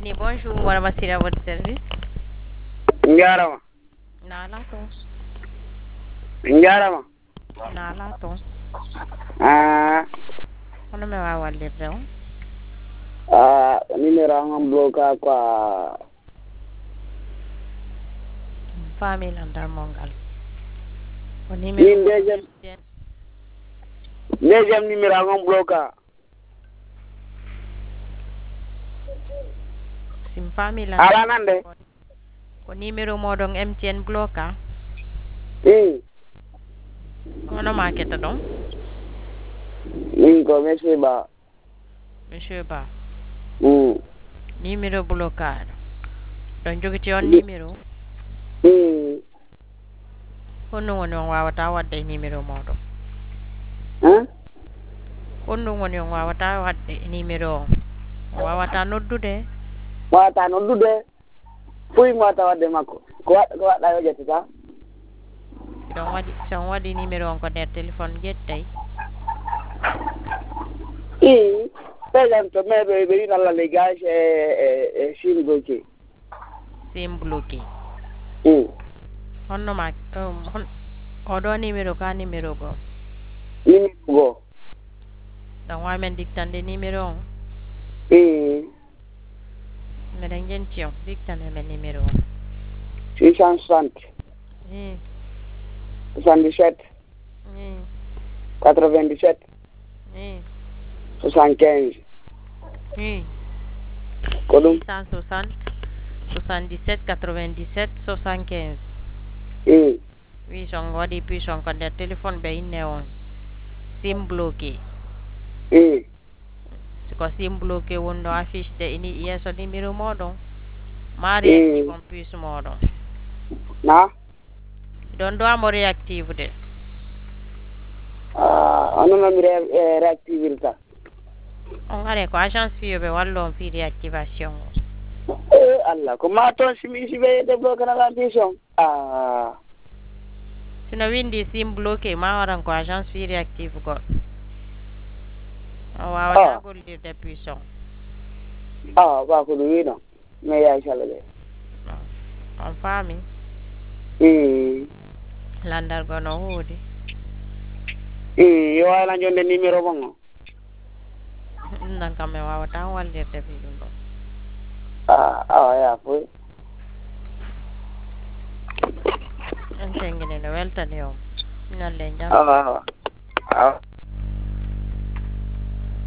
Bini, bonjour, madame Assira, à votre service. Njarama. Nalaton. Njarama. Nalaton. Ah, Ono me wawa lirde on. numéro ngam bloka kwa. Famille landar mongal. O numéro Min mo deuxième numéro ngam bloka. sim famille landar. Ala nande. Ko numéro moɗon MTN bloka. Ono maketa ɗon. Min ko monsieur Ba. Monsieur Ba. Mm. Numéro blokaɗo. Ɗon jogiti on numéro. Honɗum woni on wawata wadde e numéro moɗon. Honɗum woni on wawata wadde e numéro on. On wawata noddude. Wata noddude. Fuy mata wadde makko. Ko waɗɗa yo ƴettata. Siɗon waɗi so on waɗi numéro on ko nder téléphone ƴettay. Par exemple, to me ɓe wi Allah les gars e sim bloqué. Sim bloqué. Honno ma oɗo numéro ka numéro goo. Numéro go. Ɗon wamen dictande numéro on. Meɗen jenti on dictande men numéro on. 660. 77. 97. 75. Ko ɗum 660 77 97 75. Oui, son waɗi puison ko nder téléphone ɓe inne on sim bloqué. Siko sim bloqué wonɗo affiche de ini yeeso numéro moɗon ma réactive on puce moɗon. Na? Ɗon do amo réactive de. Onon mi réactivirta. On are ko agence fiyoɓe wallo on fi réactivation o. Allah ko ma toon simi ɓe débloqué la puison. Sino windi sim bloqué ma waran ko agence fi réactive goɗɗo. O wawata gollirde puison. Ba ko ɗum wino mais yaay sala de. On faami. Landargo no huudi. Yo wayla jonde numéro mon o. Nan kam mi wawata wallirde fi ɗum ɗon. Ya foy. En tengini no weltani on. Ñalle jam.